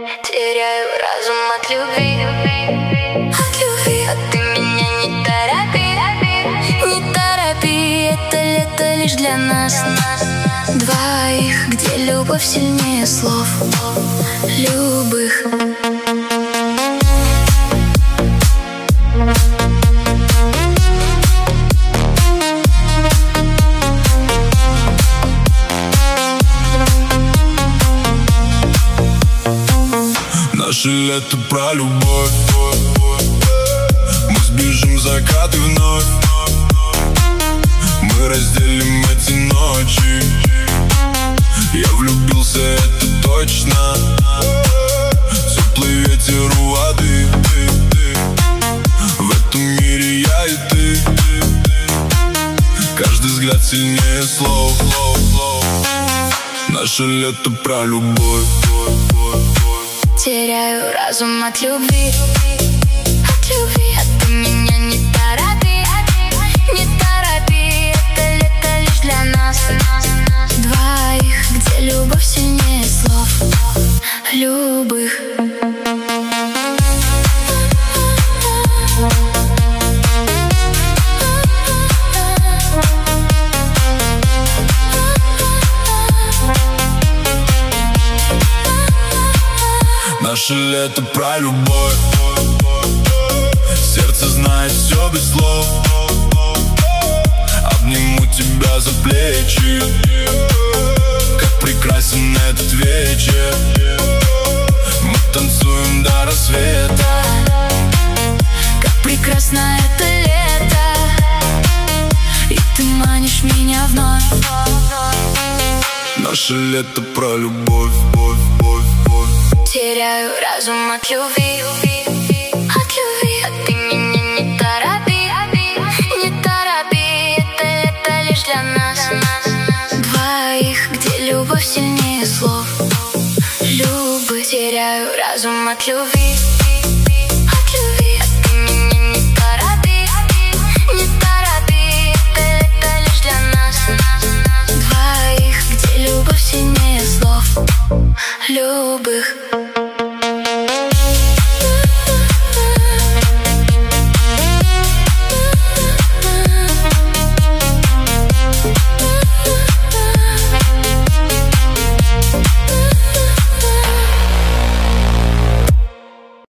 Теряю разум от любви, а ты меня не торопи, не торопи. Это лето лишь для нас двоих, где любовь сильнее слов любых. Наше лето про любовь. Мы сбежим в закат и вновь. Мы разделим эти ночи. Я влюбился, это точно. Теплый ветер у воды. В этом мире я и ты. Каждый взгляд сильнее слов. Наше лето про любовь. Теряю разум от любви, а ты меня не торопи, не торопи. Это лето лишь для нас двоих, где любовь сильнее слов любых. Наше лето про любовь. Сердце знает все без слов. Обниму тебя за плечи. Как прекрасен этот вечер. Мы танцуем до рассвета. Как прекрасно это лето, и ты манишь меня вновь. Наше лето про любовь. Теряю разум от любви, а ты меня не торопи, не торопи. Это лето лишь для нас двоих, где любовь сильнее слов любых. Теряю разум от любви.